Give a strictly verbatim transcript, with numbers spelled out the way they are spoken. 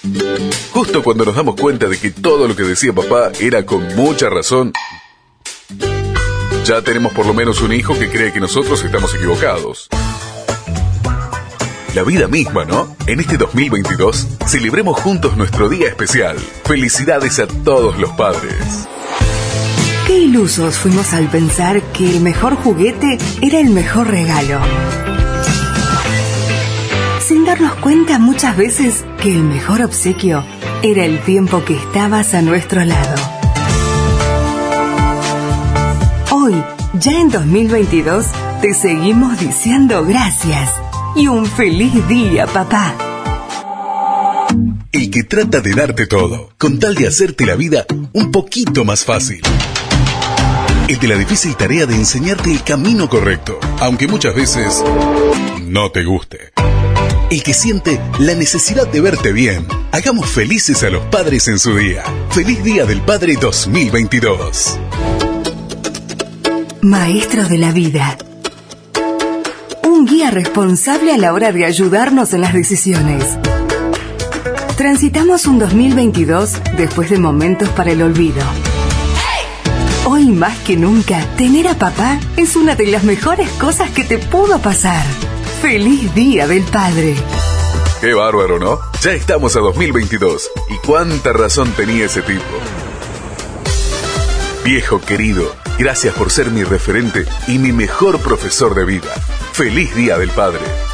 Justo cuando nos damos cuenta de que todo lo que decía papá era con mucha razón, ya tenemos por lo menos un hijo que cree que nosotros estamos equivocados. La vida misma, ¿no? En este dos mil veintidós, celebremos juntos nuestro día especial. Felicidades a todos los padres. Qué ilusos fuimos al pensar que el mejor juguete era el mejor regalo. Sin darnos cuenta muchas veces que el mejor obsequio era el tiempo que estabas a nuestro lado. Hoy, ya en dos mil veintidós, te seguimos diciendo gracias y un feliz día, papá. El que trata de darte todo, con tal de hacerte la vida un poquito más fácil. El de la difícil tarea de enseñarte el camino correcto, aunque muchas veces no te guste. El que siente la necesidad de verte bien. Hagamos felices a los padres en su día. Feliz Día del Padre dos mil veintidós. Maestro de la vida. Un guía responsable a la hora de ayudarnos en las decisiones. Transitamos un dos mil veintidós después de momentos para el olvido. Hoy más que nunca, tener a papá es una de las mejores cosas que te pudo pasar. ¡Feliz Día del Padre! ¡Qué bárbaro!, ¿no? Ya estamos a dos mil veintidós. ¿Y cuánta razón tenía ese tipo? Viejo querido, gracias por ser mi referente y mi mejor profesor de vida. ¡Feliz Día del Padre!